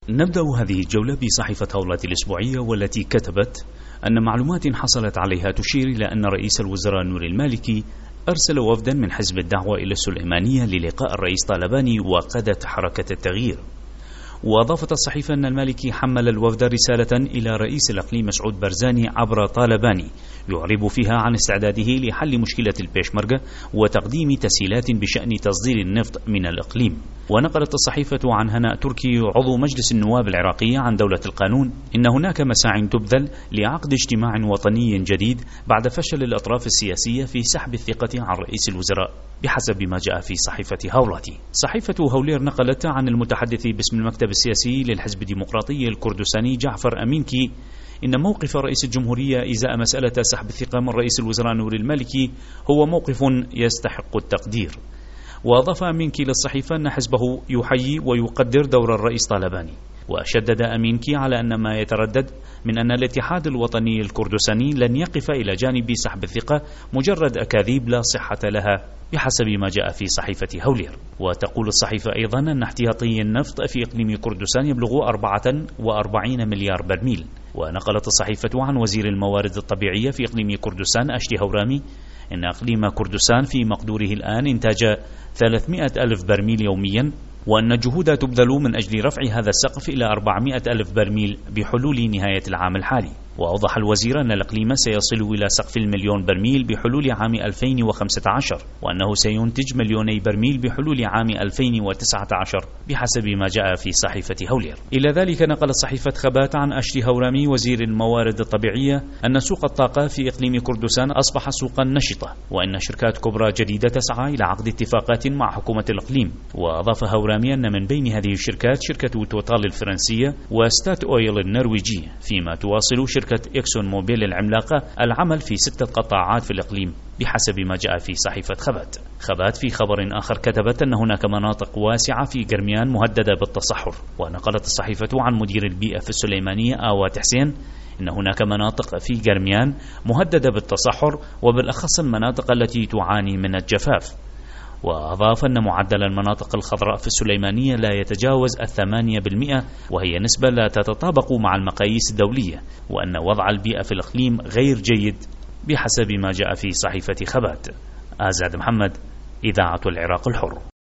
نبدأ هذه الجولة بصحيفة هولات الأسبوعية، والتي كتبت أن معلومات حصلت عليها تشير إلى أن رئيس الوزراء نور المالكي أرسل وفدا من حزب الدعوة إلى السليمانية للقاء الرئيس طالباني وقادة حركة التغيير. وأضافت الصحيفة أن المالكي حمل الوفد رسالة إلى رئيس الإقليم مسعود بارزاني عبر طالباني يعرب فيها عن استعداده لحل مشكلة البيشمركة وتقديم تسهيلات بشأن تصدير النفط من الإقليم. ونقلت الصحيفة عن هناء تركي عضو مجلس النواب العراقي عن دولة القانون إن هناك مساع تبذل لعقد اجتماع وطني جديد بعد فشل الأطراف السياسية في سحب الثقة عن رئيس الوزراء بحسب ما جاء في صحيفة هولاتي. صحيفة هولير نقلت عن المتحدث باسم المكتب السياسي للحزب الديمقراطي الكردستاني جعفر أمينكي إن موقف رئيس الجمهورية إزاء مسألة سحب الثقة من رئيس الوزراء نور المالكي هو موقف يستحق التقدير. وأضاف أمينكي للصحيفة أن حزبه يحيي ويقدر دور الرئيس طالباني. وشدد أمينكي على أن ما يتردد من أن الاتحاد الوطني الكردستاني لن يقف إلى جانب سحب الثقة مجرد أكاذيب لا صحة لها بحسب ما جاء في صحيفة هولير. وتقول الصحيفة أيضا أن احتياطي النفط في إقليم كردستان يبلغ 44 مليار برميل. ونقلت الصحيفة عن وزير الموارد الطبيعية في إقليم كردستان أشتي هورامي إن إقليم كردستان في مقدوره الآن إنتاج 300 ألف برميل يوميا، وأن الجهود تبذل من أجل رفع هذا السقف إلى 400 ألف برميل بحلول نهاية العام الحالي. وأوضح الوزير أن الإقليم سيصل إلى سقف 1,000,000 برميل بحلول عام 2015، وأنه سينتج 2,000,000 برميل بحلول عام 2019 بحسب ما جاء في صحيفة هولير. إلى ذلك نقلت صحيفة خبات عن أشتي هورامي وزير الموارد الطبيعية أن سوق الطاقة في إقليم كردستان أصبح سوقا نشطة، وأن شركات كبرى جديدة تسعى إلى عقد اتفاقات مع حكومة الإقليم. وأضاف هورامي أن من بين هذه الشركات شركة توتال الفرنسية وستات أويل النرويجي، فيما تواصل شركة إكسون موبيل العملاقة العمل في 6 قطاعات في الإقليم بحسب ما جاء في صحيفة خبات في خبر آخر كتبت أن هناك مناطق واسعة في قرميان مهددة بالتصحر. ونقلت الصحيفة عن مدير البيئة في السليمانية آوات حسين إن هناك مناطق في قرميان مهددة بالتصحر، وبالأخص المناطق التي تعاني من الجفاف. وأضاف أن معدل المناطق الخضراء في السليمانية لا يتجاوز 8%، وهي نسبة لا تتطابق مع المقاييس الدولية، وأن وضع البيئة في الإقليم غير جيد بحسب ما جاء في صحيفة خبات. آزاد محمد، إذاعة العراق الحر.